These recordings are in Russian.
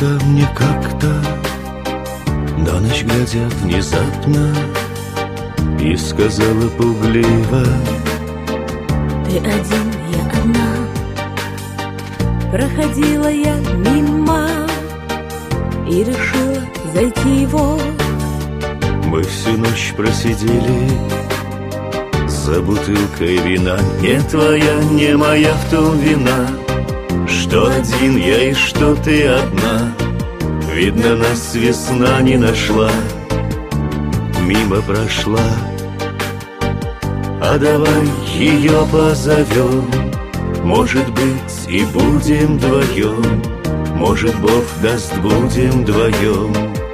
ко мне как-то на ночь глядя внезапно и сказала пугливо: ты один, я одна. Проходила я мимо и решила зайти его. Мы всю ночь просидели за бутылкой вина. Не твоя, не моя в том вина, что один я и что ты одна. Видно, нас весна не нашла, мимо прошла. А давай ее позовем, может быть, и будем вдвоем. Может, Бог даст, будем вдвоем.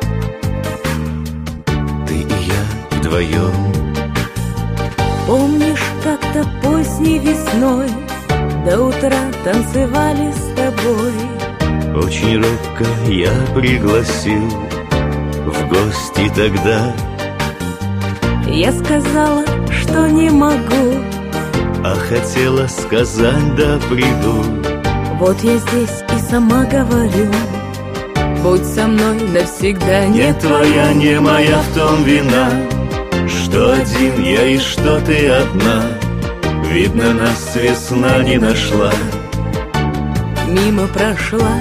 Ты и я вдвоем. Помнишь, как-то поздней весной до утра танцевали с тобой? Очень робко я пригласил в гости тогда. Я сказала, что не могу, а хотела сказать: да приду. вот я здесь и сама говорю: будь со мной навсегда. Не твоя, не моя в том вина, что один я и что ты одна. Видно, нас весна не нашла, мимо прошла.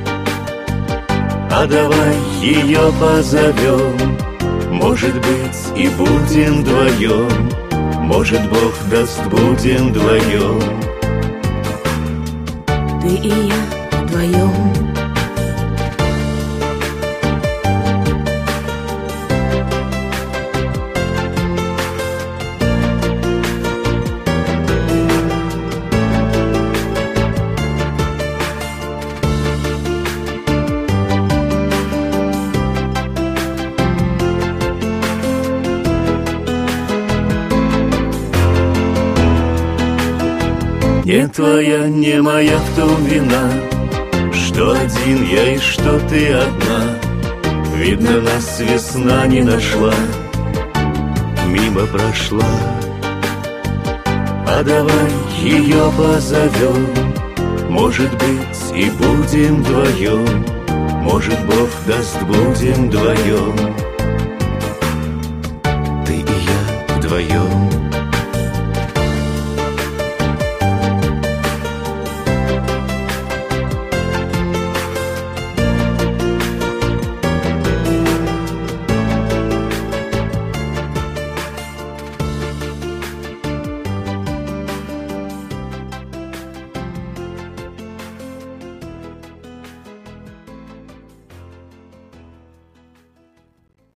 А давай ее позовем, может быть, и будем вдвоем. Может, Бог даст, будем вдвоем. Ты и я вдвоем. Не твоя, не моя в том вина, что один я и что ты одна. Видно, нас весна не нашла, мимо прошла. А давай ее позовем, может быть, и будем вдвоем. Может, Бог даст, будем вдвоем. Ты и я вдвоем.